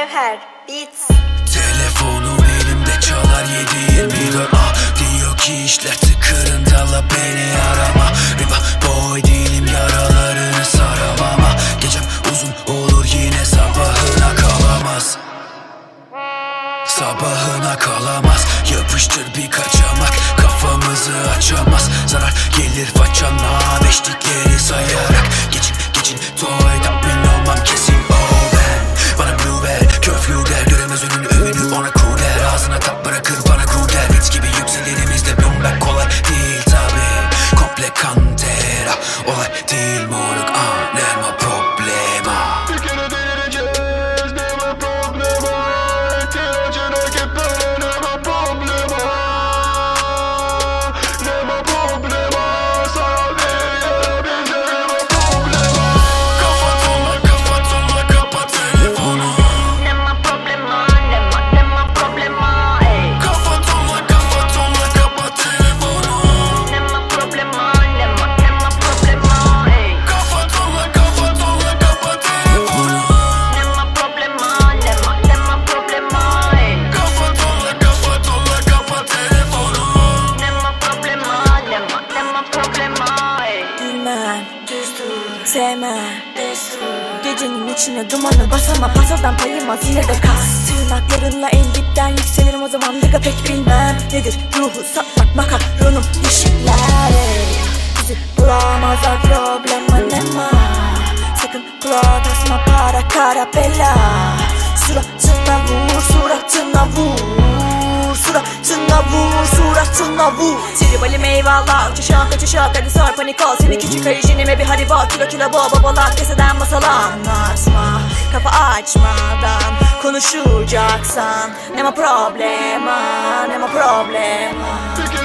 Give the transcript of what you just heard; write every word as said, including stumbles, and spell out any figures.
Cevher Beats. Telefonum elimde çalar yedi yirmi dört. Ah diyor ki işler tıkırındalı, beni arama. Riba boy değilim, yaralarını saramam. Ah gecem uzun olur, yine sabahına kalamaz. Sabahına kalamaz. Yapıştır bir kaçamak, kafamızı açamaz. Zarar gelir façana, beşlikleri sayarak. Geçin geçin toy tatmin olmam kesin o ben. Bana blue ver, köflü der, göremez önünü övünü ona cool der. Ağzına tap bırakır bana cool der. Beats gibi yükselirimizde bloomback kolay değil tabi. Komple kantera, olay değil moruk, ah nema problema. Bir kere delireceğiz, nema problema. İhtiyacın hareketler, nema problema. Nema problema. Sana değil bize nema problema. Kafa tonla kafa tonla kapat telefonu. Nema problema, nema nema problema, ey. Kafa tonla kafa tonla kapat telefonu. Nema problema, nema nema problema, ey. Kafa tonla kafa tonla kapat telefonu. Nema problema, nema nema problema, ey. Kafa tonla kafa tonla kapat telefonu. Nema problema, nema nema problema, ey. Gülmem, düzdür, sevmem, destur. Gecenin içine dumanı basamam, pasadan payıma yine de kas. Tırnaklarınla en dipten yükselirim, o zaman diga pek bilmem nedir ruhu satmak, makaronum yeşiller, ey. Bizi bulamazlar, problema nema. Sakın kulak asma, para karabella. Suratına vur, suratına vur, suratına vur, suratına vur. Siribalim eyvallah, uçuşak kaçışak, hadi sor panik ol. Seni küçük ayıcınime bir hadi bak, kilo kilo bo babalar, keseden masala. Anlatma, kafa açmadan konuşacaksan, nema problema, nema problema. Bir kere